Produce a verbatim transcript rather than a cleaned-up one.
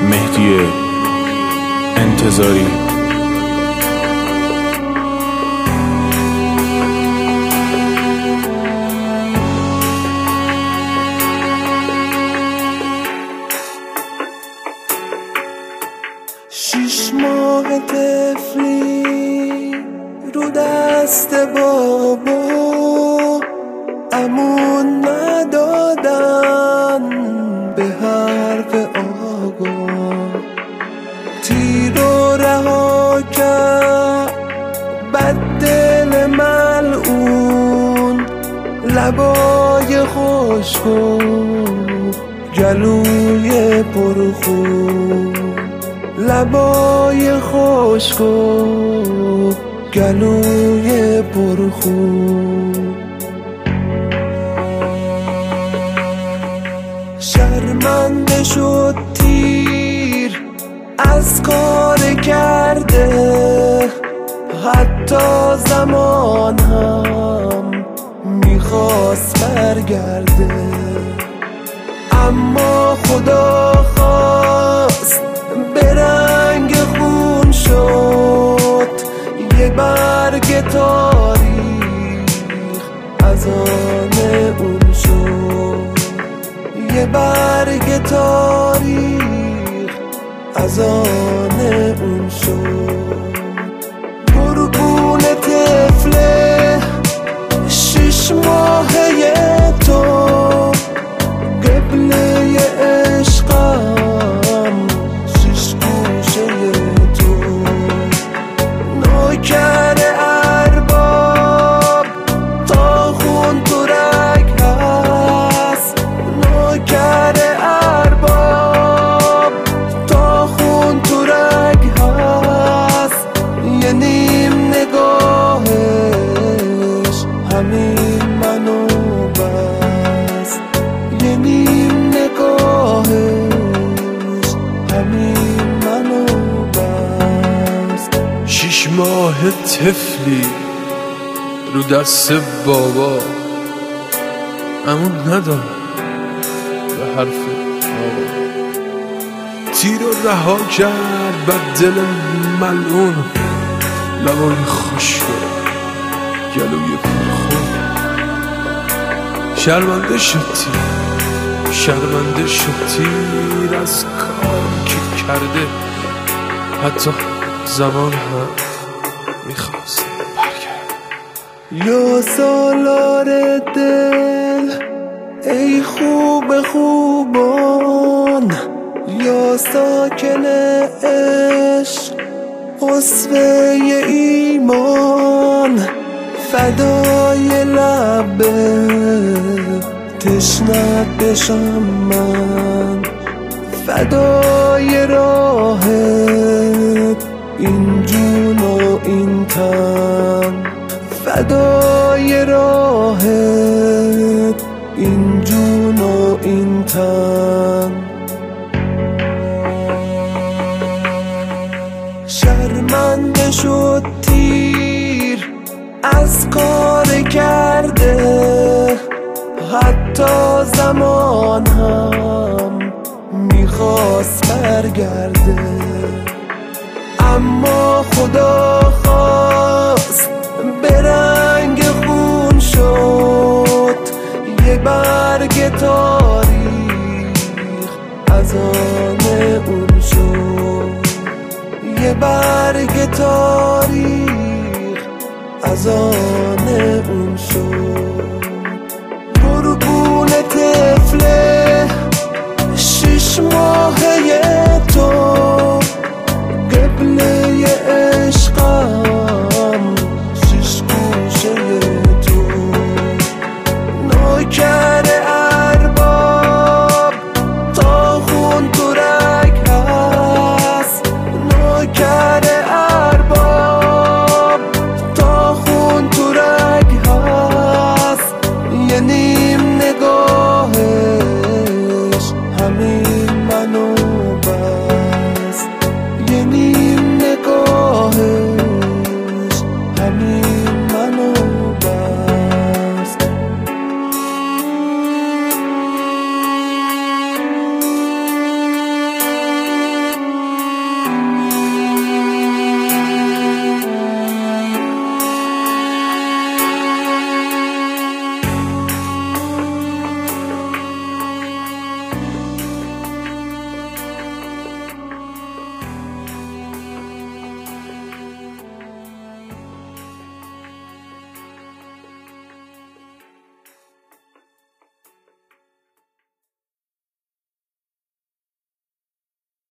مهدی انتظاری. شش ماه طفلی رو دست بابا، امون ندادن به حرف آقا. تیر و رها کرد بد دل ملعون، لبای خشک و گلوی پرخون، لبای خشک و گلوی پرخون. شرمنده شد تیر از کار کرده، حتی زمان هم میخواست برگرده، اما خدا خواست به رنگ خون شد یه برگ تاریخ از آن اون شد، یه برگ تاریخ از آن اون شد. قربون طفله شش ماهه تو، قبله عشقم شش گوشه تو، نوکر ارباب تا خون تو رگ هست، نوکر ارباب تا خون تو رگ هست. یه نیم نگاهش همین منو بس، یه نیم نگاهش همین منو بس. شش ماه طفلی رو دست بابا، امون ندارم به حرف آقا. تیر رو رها کرد بر دل ملعون، لبای خشک و گلوی پرخون. شرمنده شد تیر، شرمنده شد تیر از کاری که کرده، حتی زمان هم میخواست برگرد. یا سالار دل ای خوب خوبان، یا ساکن عشق اسوه ایمان، فدای لب تشنت بشم من، فدای راهت این جون و این تن، فدای راهت این جون و این تن. شرمنده شد تیر از کار کرده، حتی زمان هم میخواست برگرده، اما خدا خواست به رنگ خون شد یه برگ تاریخ از آن اون شد، یه برگ تاریخ از آن اون شد. قربون طفله شش ماهه تو، قبله عشقم شش گوشه تو، نوکر ارباب تا خون تو رگ هست، نوکر ارباب تا خون تو رگ هست. یه نیم نگاهش همین